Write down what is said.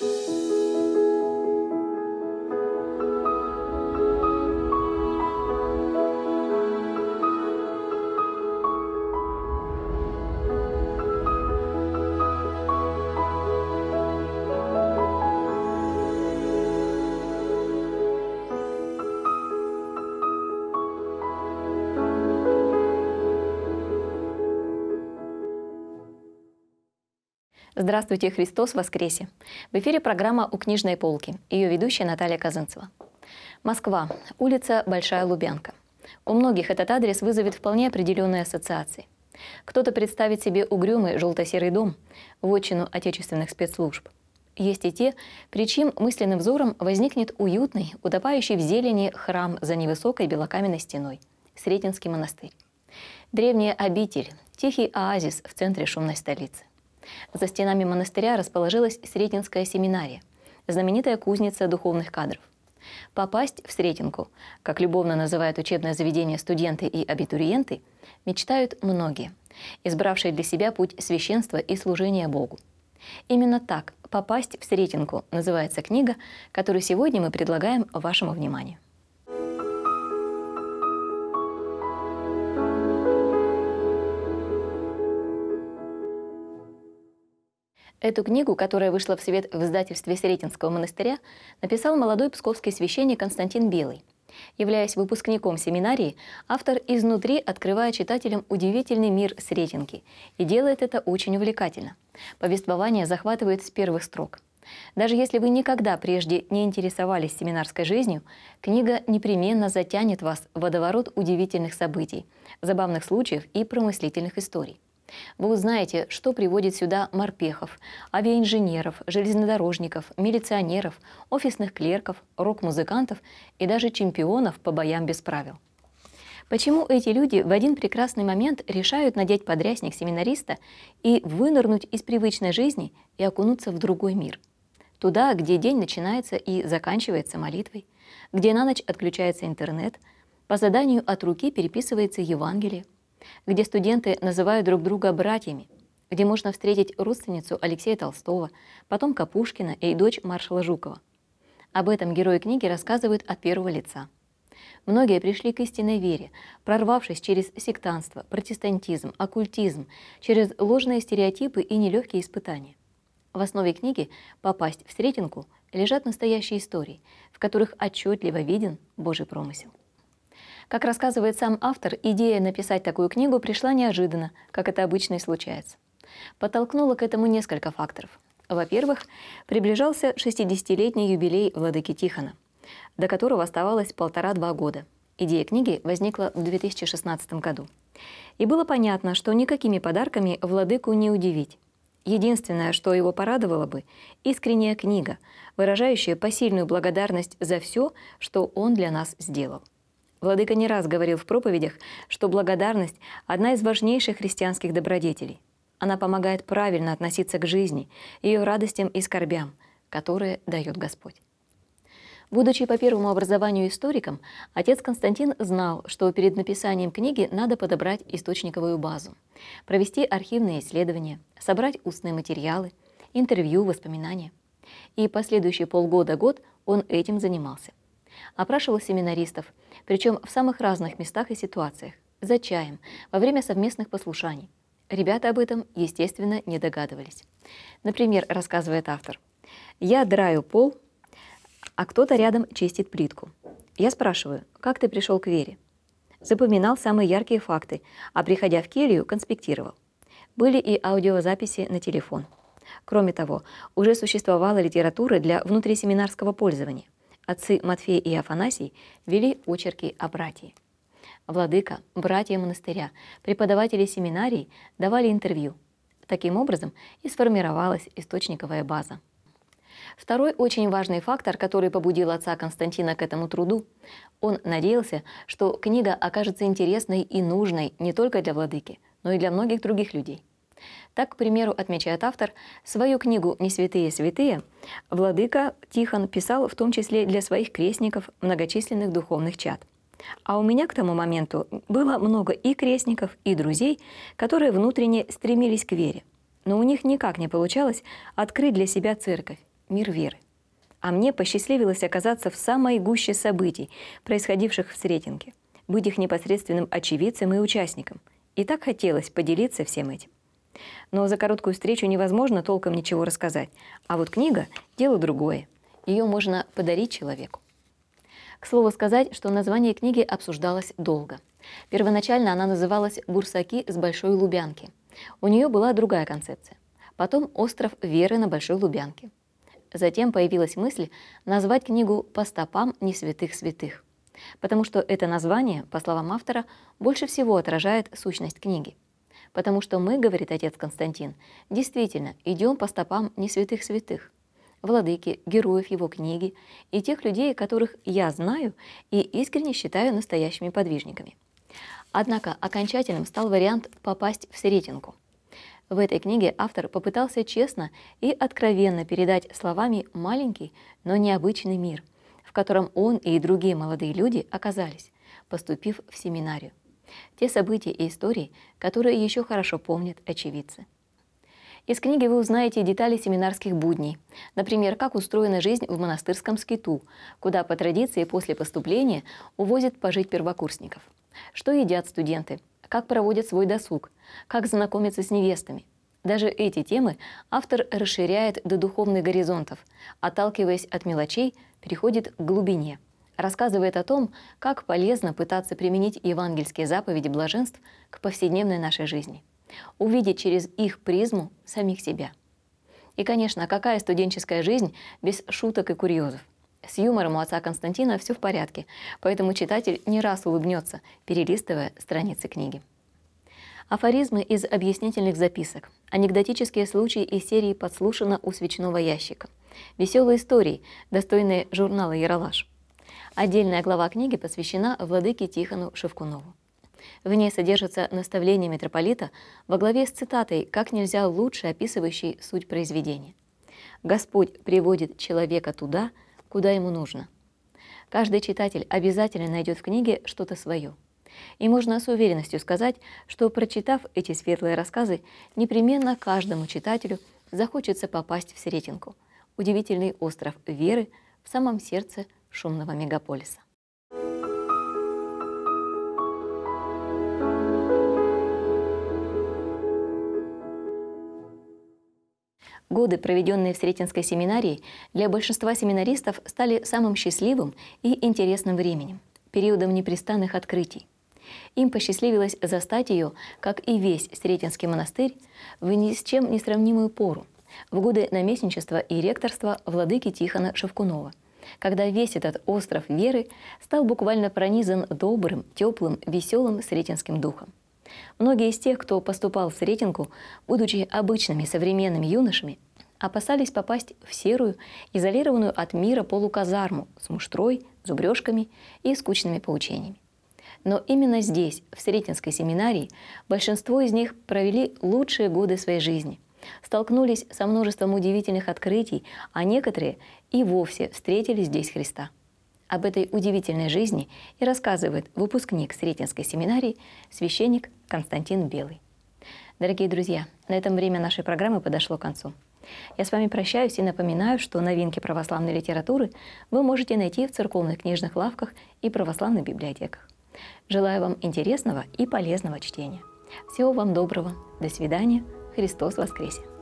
Здравствуйте, Христос воскресе! В эфире программа «У книжной полки». Ее ведущая Наталья Казанцева. Москва. Улица Большая Лубянка. У многих этот адрес вызовет вполне определенные ассоциации. Кто-то представит себе угрюмый желто-серый дом, вотчину отечественных спецслужб. Есть и те, при чьим мысленным взором возникнет уютный, утопающий в зелени храм за невысокой белокаменной стеной – Сретенский монастырь. Древняя обитель, тихий оазис в центре шумной столицы. За стенами монастыря расположилась Сретенская семинария, знаменитая кузница духовных кадров. Попасть в Сретенку, как любовно называют учебное заведение студенты и абитуриенты, мечтают многие, избравшие для себя путь священства и служения Богу. Именно так «Попасть в Сретенку» называется книга, которую сегодня мы предлагаем вашему вниманию. Эту книгу, которая вышла в свет в издательстве Сретенского монастыря, написал молодой псковский священник Константин Белый. Являясь выпускником семинарии, автор изнутри открывает читателям удивительный мир Сретенки и делает это очень увлекательно. Повествование захватывает с первых строк. Даже если вы никогда прежде не интересовались семинарской жизнью, книга непременно затянет вас в водоворот удивительных событий, забавных случаев и промыслительных историй. Вы узнаете, что приводит сюда морпехов, авиаинженеров, железнодорожников, милиционеров, офисных клерков, рок-музыкантов и даже чемпионов по боям без правил. Почему эти люди в один прекрасный момент решают надеть подрясник семинариста и вынырнуть из привычной жизни и окунуться в другой мир? Туда, где день начинается и заканчивается молитвой, где на ночь отключается интернет, по заданию от руки переписывается Евангелие, где студенты называют друг друга братьями, где можно встретить родственницу Алексея Толстого, потомка Пушкина и дочь маршала Жукова. Об этом герои книги рассказывают от первого лица. Многие пришли к истинной вере, прорвавшись через сектантство, протестантизм, оккультизм, через ложные стереотипы и нелегкие испытания. В основе книги «Попасть в Сретенку» лежат настоящие истории, в которых отчетливо виден Божий промысел. Как рассказывает сам автор, идея написать такую книгу пришла неожиданно, как это обычно и случается. Подтолкнуло к этому несколько факторов. Во-первых, приближался 60-летний юбилей владыки Тихона, до которого оставалось 1,5-2 года. Идея книги возникла в 2016 году. И было понятно, что никакими подарками владыку не удивить. Единственное, что его порадовало бы – искренняя книга, выражающая посильную благодарность за все, что он для нас сделал. Владыка не раз говорил в проповедях, что благодарность – одна из важнейших христианских добродетелей. Она помогает правильно относиться к жизни, ее радостям и скорбям, которые дает Господь. Будучи по первому образованию историком, отец Константин знал, что перед написанием книги надо подобрать источниковую базу, провести архивные исследования, собрать устные материалы, интервью, воспоминания. И последующие полгода-год он этим занимался. Опрашивал семинаристов, причем в самых разных местах и ситуациях, за чаем, во время совместных послушаний. Ребята об этом, естественно, не догадывались. Например, рассказывает автор, «Я драю пол, а кто-то рядом чистит плитку. Я спрашиваю, как ты пришел к вере?» Запоминал самые яркие факты, а приходя в келью, конспектировал. Были и аудиозаписи на телефон. Кроме того, уже существовала литература для внутрисеминарского пользования. Отцы Матфей и Афанасий вели очерки о братии. Владыка, братья монастыря, преподаватели семинарий давали интервью. Таким образом и сформировалась источниковая база. Второй очень важный фактор, который побудил отца Константина к этому труду, он надеялся, что книга окажется интересной и нужной не только для владыки, но и для многих других людей. Так, к примеру, отмечает автор, свою книгу «Не святые святые» владыка Тихон писал в том числе для своих крестников, многочисленных духовных чад. А у меня к тому моменту было много и крестников, и друзей, которые внутренне стремились к вере. Но у них никак не получалось открыть для себя церковь, «Мир веры». А мне посчастливилось оказаться в самой гуще событий, происходивших в Сретенке, быть их непосредственным очевидцем и участником. И так хотелось поделиться всем этим. Но за короткую встречу невозможно толком ничего рассказать. А вот книга – дело другое. Ее можно подарить человеку. К слову сказать, что название книги обсуждалось долго. Первоначально она называлась «Бурсаки с Большой Лубянки». У нее была другая концепция. Потом «Остров веры на Большой Лубянке». Затем появилась мысль назвать книгу «По стопам не святых святых», потому что это название, по словам автора, больше всего отражает сущность книги. Потому что мы, говорит отец Константин, действительно идем по стопам не святых святых, владыки, героев его книги и тех людей, которых я знаю и искренне считаю настоящими подвижниками. Однако окончательным стал вариант попасть в Сретенку. В этой книге автор попытался честно и откровенно передать словами маленький, но необычный мир, в котором он и другие молодые люди оказались, поступив в семинарию. Те события и истории, которые еще хорошо помнят очевидцы. Из книги вы узнаете детали семинарских будней, например, как устроена жизнь в монастырском скиту, куда по традиции после поступления увозят пожить первокурсников, что едят студенты, как проводят свой досуг, как знакомятся с невестами. Даже эти темы автор расширяет до духовных горизонтов, отталкиваясь от мелочей, переходит к глубине, рассказывает о том, как полезно пытаться применить евангельские заповеди блаженств к повседневной нашей жизни, увидеть через их призму самих себя. И, конечно, какая студенческая жизнь без шуток и курьезов? С юмором у отца Константина все в порядке, поэтому читатель не раз улыбнется, перелистывая страницы книги. Афоризмы из объяснительных записок, анекдотические случаи из серии «Подслушано у свечного ящика», веселые истории, достойные журнала «Ералаш». Отдельная глава книги посвящена владыке Тихону Шевкунову. В ней содержатся наставления митрополита во главе с цитатой, как нельзя лучше описывающей суть произведения. «Господь приводит человека туда, куда ему нужно». Каждый читатель обязательно найдет в книге что-то свое. И можно с уверенностью сказать, что, прочитав эти светлые рассказы, непременно каждому читателю захочется попасть в Сретенку, удивительный остров веры в самом сердце шумного мегаполиса. Годы, проведенные в Сретенской семинарии, для большинства семинаристов стали самым счастливым и интересным временем, периодом непрестанных открытий. Им посчастливилось застать ее, как и весь Сретенский монастырь, в ни с чем не сравнимую пору, в годы наместничества и ректорства владыки Тихона Шевкунова, когда весь этот остров веры стал буквально пронизан добрым, теплым, веселым сретенским духом. Многие из тех, кто поступал в Сретенку, будучи обычными современными юношами, опасались попасть в серую, изолированную от мира полуказарму с муштрой, зубрежками и скучными поучениями. Но именно здесь, в Сретенской семинарии, большинство из них провели лучшие годы своей жизни, столкнулись со множеством удивительных открытий, а некоторые и вовсе встретили здесь Христа. Об этой удивительной жизни и рассказывает выпускник Сретенской семинарии священник Константин Белый. Дорогие друзья, на этом время нашей программы подошло к концу. Я с вами прощаюсь и напоминаю, что новинки православной литературы вы можете найти в церковных книжных лавках и православных библиотеках. Желаю вам интересного и полезного чтения. Всего вам доброго. До свидания. Христос воскресе!